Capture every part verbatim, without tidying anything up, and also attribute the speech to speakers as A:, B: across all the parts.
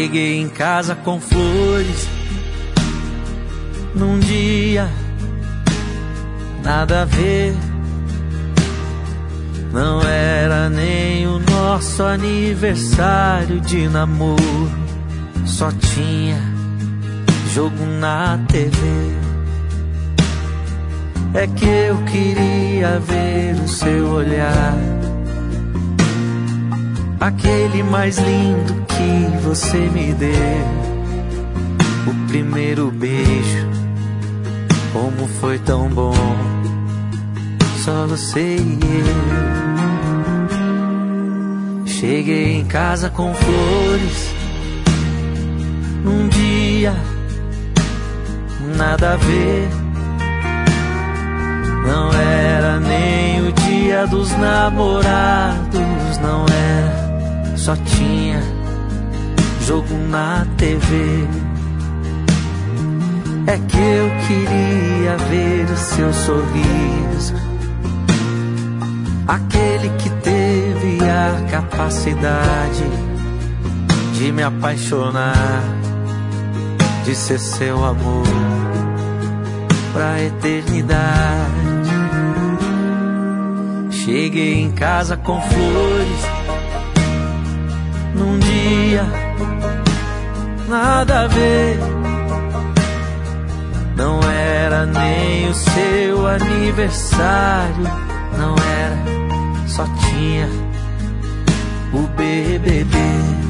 A: Cheguei em casa com flores num dia nada a ver. Não era nem o nosso aniversário de namoro, só tinha jogo na T V. É que eu queria ver o seu olhar, aquele mais lindo que você me deu. O primeiro beijo, como foi tão bom, só você e eu. Cheguei em casa com flores num dia nada a ver. Não era nem o dia dos namorados, não era, só tinha jogo na T V. É que eu queria ver o seu sorriso, aquele que teve a capacidade de me apaixonar, de ser seu amor pra eternidade. Cheguei em casa com flores num dia nada a ver. Não era nem o seu aniversário, não era, só tinha o B B B.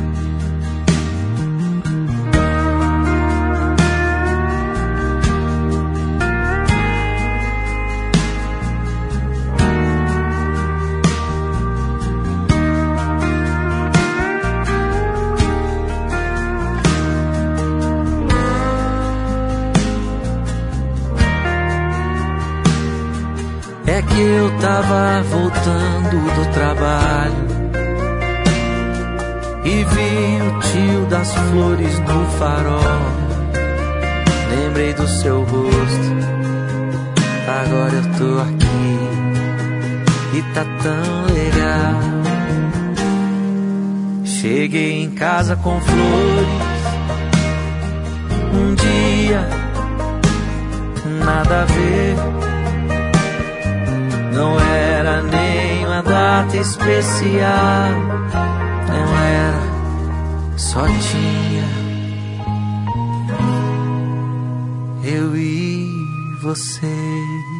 A: É que eu tava voltando do trabalho e vi o tio das flores no farol. Lembrei do seu rosto, agora eu tô aqui e tá tão legal. Cheguei em casa com flores um dia nada a ver. Não era nem uma data especial, não era, só tinha eu e você.